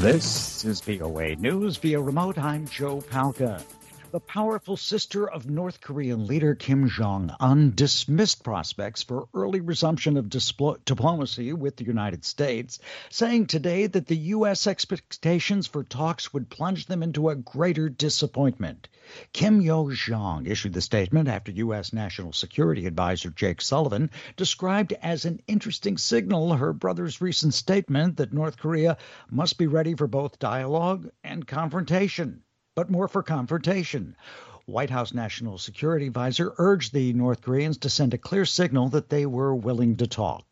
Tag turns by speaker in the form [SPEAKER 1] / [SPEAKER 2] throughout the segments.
[SPEAKER 1] This is VOA News via remote. I'm Joe Palca. The powerful sister of North Korean leader Kim Jong-un dismissed prospects for early resumption of diplomacy with the United States, saying today that the U.S. expectations for talks would plunge them into a greater disappointment. Kim Yo-jong issued the statement after U.S. National Security Advisor Jake Sullivan described as an interesting signal her brother's recent statement that North Korea must be ready for both dialogue and confrontation. But more for confrontation. White House National Security Advisor urged the North Koreans to send a clear signal that they were willing to talk.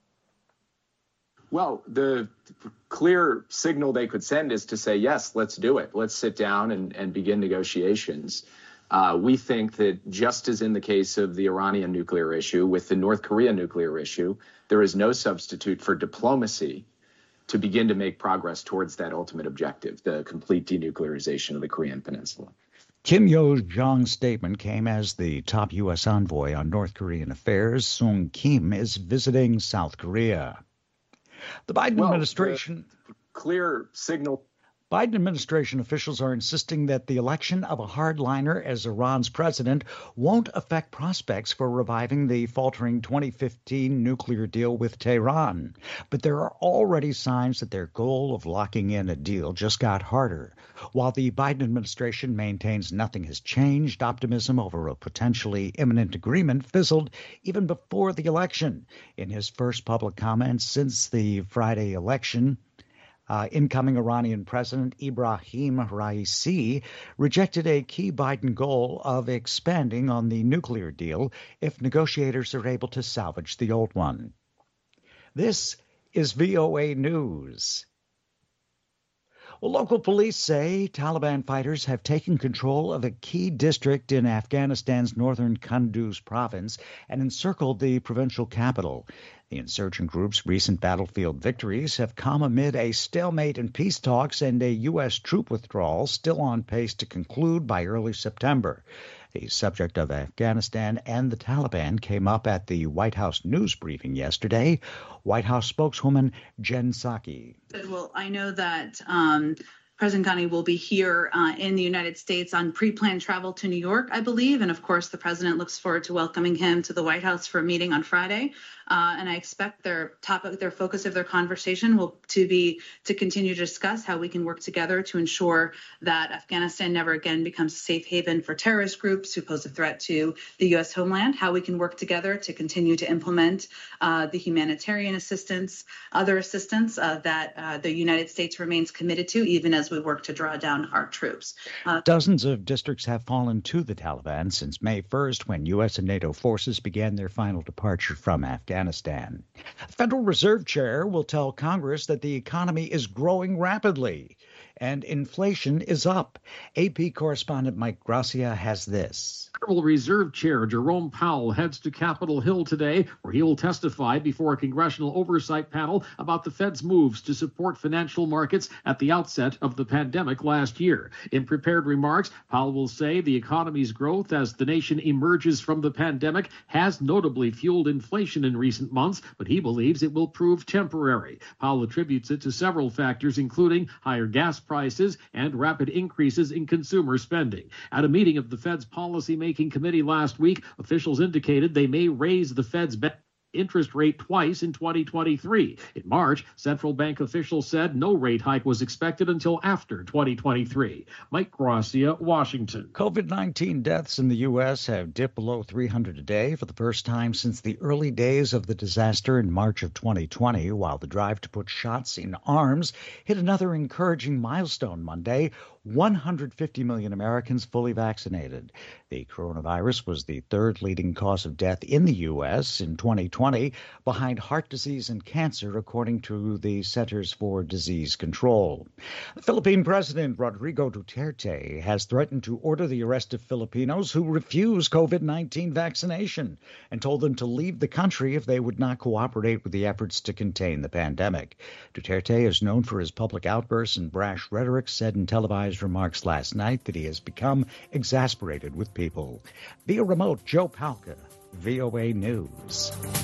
[SPEAKER 2] Well, the clear signal they could send is to say, yes, let's do it. Let's sit down and begin negotiations. We think that just as in the case of the Iranian nuclear issue, with the North Korean nuclear issue, there is no substitute for diplomacy to begin to make progress towards that ultimate objective, the complete denuclearization of the Korean Peninsula.
[SPEAKER 1] Kim Yo-jong's statement came as the top U.S. envoy on North Korean affairs, Sung Kim, is visiting South Korea. The Biden administration...
[SPEAKER 2] Clear signal...
[SPEAKER 1] Biden administration officials are insisting that the election of a hardliner as Iran's president won't affect prospects for reviving the faltering 2015 nuclear deal with Tehran. But there are already signs that their goal of locking in a deal just got harder. While the Biden administration maintains nothing has changed, optimism over a potentially imminent agreement fizzled even before the election. In his first public comments since the Friday election, incoming Iranian President Ibrahim Raisi rejected a key Biden goal of expanding on the nuclear deal if negotiators are able to salvage the old one. This is VOA News. Well, local police say Taliban fighters have taken control of a key district in Afghanistan's northern Kunduz province and encircled the provincial capital. The insurgent group's recent battlefield victories have come amid a stalemate in peace talks and a U.S. troop withdrawal still on pace to conclude by early September. The subject of Afghanistan and the Taliban came up at the White House news briefing yesterday. White House spokeswoman Jen Psaki.
[SPEAKER 3] Well, I know that President Ghani will be here in the United States on pre-planned travel to New York, I believe. And of course, the president looks forward to welcoming him to the White House for a meeting on Friday. And I expect their focus of their conversation will be to continue to discuss how we can work together to ensure that Afghanistan never again becomes a safe haven for terrorist groups who pose a threat to the U.S. homeland, how we can work together to continue to implement the humanitarian assistance, other assistance that the United States remains committed to, even as we work to draw down our troops.
[SPEAKER 1] Dozens of districts have fallen to the Taliban since May 1st, when U.S. and NATO forces began their final departure from Afghanistan. The Federal Reserve Chair will tell Congress that the economy is growing rapidly and inflation is up. AP correspondent Mike Gracia has this.
[SPEAKER 4] Federal Reserve Chair Jerome Powell heads to Capitol Hill today, where he will testify before a congressional oversight panel about the Fed's moves to support financial markets at the outset of the pandemic last year. In prepared remarks, Powell will say the economy's growth as the nation emerges from the pandemic has notably fueled inflation in recent months, but he believes it will prove temporary. Powell attributes it to several factors, including higher gas prices and rapid increases in consumer spending. At a meeting of the Fed's policy-making committee last week, officials indicated they may raise the Fed's interest rate twice in 2023. In March, central bank officials said no rate hike was expected until after 2023. Mike Gracia, Washington.
[SPEAKER 1] COVID-19 deaths in the U.S. have dipped below 300 a day for the first time since the early days of the disaster in March of 2020, while the drive to put shots in arms hit another encouraging milestone Monday. 150 million Americans fully vaccinated. The coronavirus was the third leading cause of death in the U.S. in 2020, behind heart disease and cancer, according to the Centers for Disease Control. The Philippine President Rodrigo Duterte has threatened to order the arrest of Filipinos who refuse COVID-19 vaccination and told them to leave the country if they would not cooperate with the efforts to contain the pandemic. Duterte is known for his public outbursts and brash rhetoric, said in televised remarks last night that he has become exasperated with people. Via remote, Joe Palca, VOA News.